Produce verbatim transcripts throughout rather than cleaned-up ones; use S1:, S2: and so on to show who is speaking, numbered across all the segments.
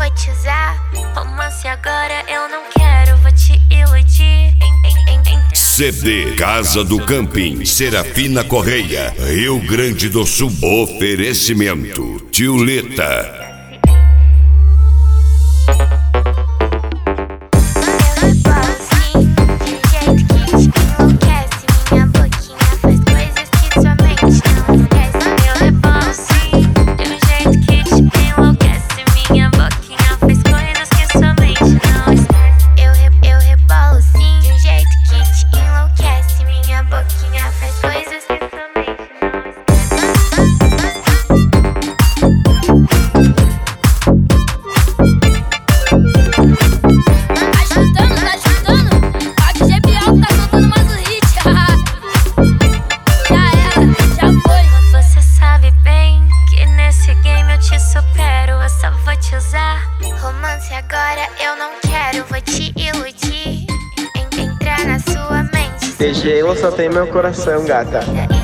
S1: vou te usar. Romance agora eu não quero, vou te iludir.
S2: C D Casa do Camping, Serafina Correia, Rio Grande do Sul. Oferecimento Tiuleta.
S1: Romance agora eu não quero, vou te iludir. Entrar na sua mente.
S3: T G um só tem meu coração, gata.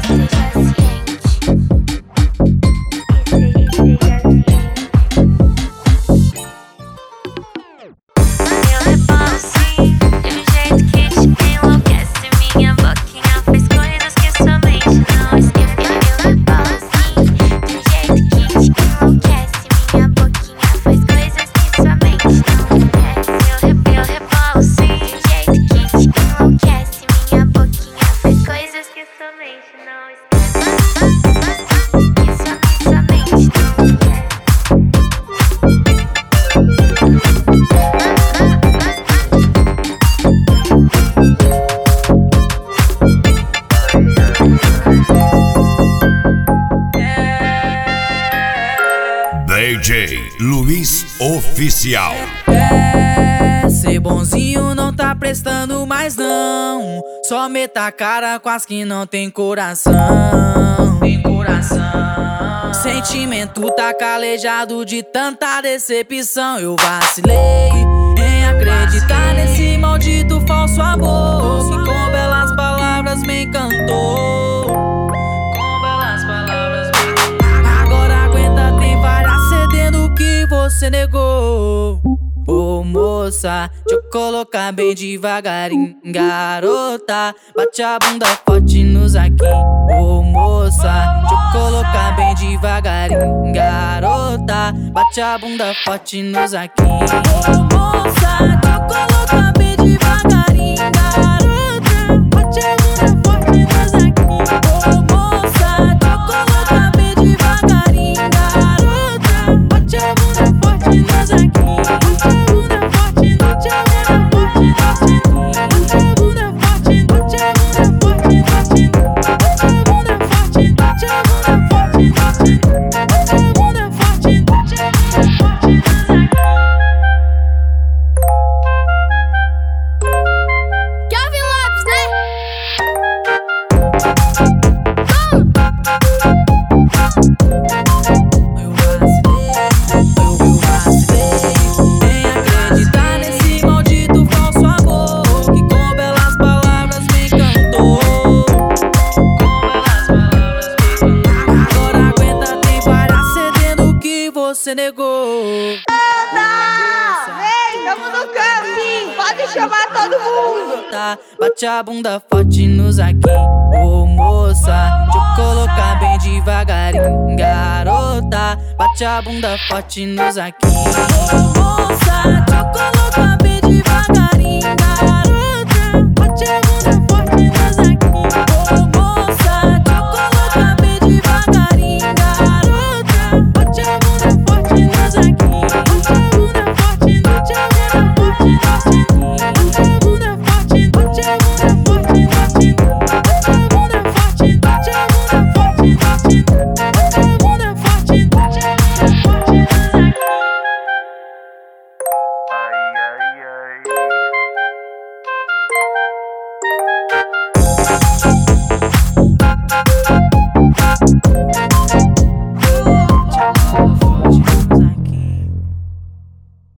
S2: D J Luiz Oficial.
S4: É, ser bonzinho não tá prestando mais não. Só meta a cara com as que não tem coração. Tem coração. Sentimento tá calejado de tanta decepção. Eu vacilei em acreditar nesse maldito falso amor que com belas palavras me encantou. Com belas palavras me encantou. Agora aguenta, tem várias cedendo que você negou. Ô oh, moça, deixa eu colocar bem devagarinho. Garota, bate a bunda forte nos aqui. Ô oh, moça, deixa eu colocar bem devagarinho. Garota, bate a bunda forte nos aqui. Ô oh, moça, deixa eu colocar bem devagarinho. Garota, bate a bunda forte nos aqui. Ô oh, moça, deixa eu colocar bem devagarinho. Garota, bate a bunda forte nos aqui. Você negou.
S5: Anda! Vem, tamo no camping! Pode chamar todo mundo!
S4: Tá, bate a bunda forte nos aqui. Ô oh, moça, deixa eu colocar bem devagarinho. Garota, bate a bunda forte nos aqui. Ô oh, moça, deixa eu colocar bem devagarinho.